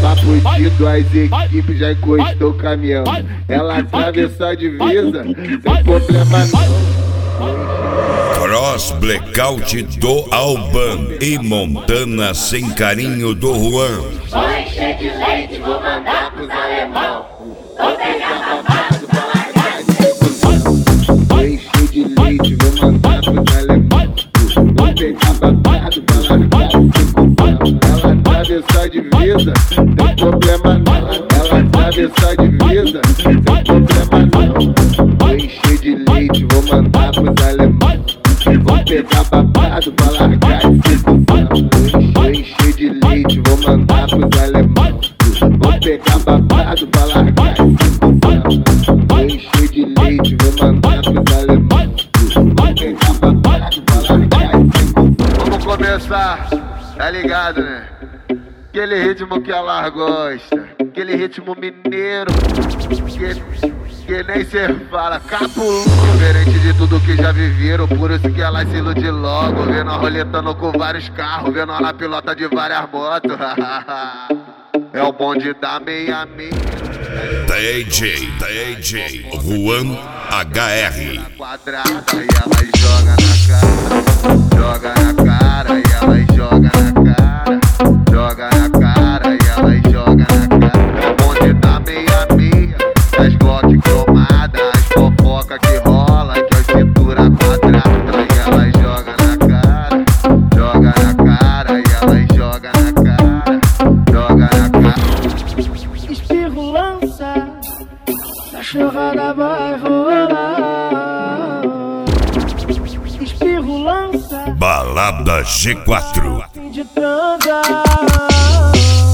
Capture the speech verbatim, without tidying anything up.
fudido, as equipes já encostou o caminhão. Ela atravessou a divisa, sem problema não. Cross Blackout do Alban e Montana sem carinho do Juan. Vou encher de leite, vou mandar pros alemão. Vou pegar babado, vou largar de secunção. Vou encher de leite, vou mandar pros alemão. Vou pegar babado, vou largar de secunção. Ela atravessou a divisa, sem problema não. Ela atravessou a divisa, sem problema não. Vou encher de leite, vou mandar pros alemão. Vou pegar babado pra largar de secunção. Vou encher de leite, vou mandar pros alemão. Vou pegar babado pra largar de secunção. Vou encher de leite, vou mandar pros alemão. Vou pegar babado pra largar de secunção. Vamos começar, tá ligado, né? Aquele ritmo que ela gosta, aquele ritmo mineiro, que, que nem cê fala, capulo. Diferente de tudo que já viveram, por isso que ela se ilude logo. Vendo a roletando com vários carros, vendo ela pilota de várias motos. É o bonde da meia meia. D J, D J Juan H R. Quadrada e ela joga na cara, joga na cara e ela joga na cara, joga na cara e ela joga na cara. É o bonde da meia meia, as glock cromadas, as fofoca que rola, que é cintura quadrada e ela joga na cara, joga na cara e ela joga na cara, joga na cara. Espirro lança, cachorrada vai rolar. Espirro lança, Balada G quatro. fim de transar.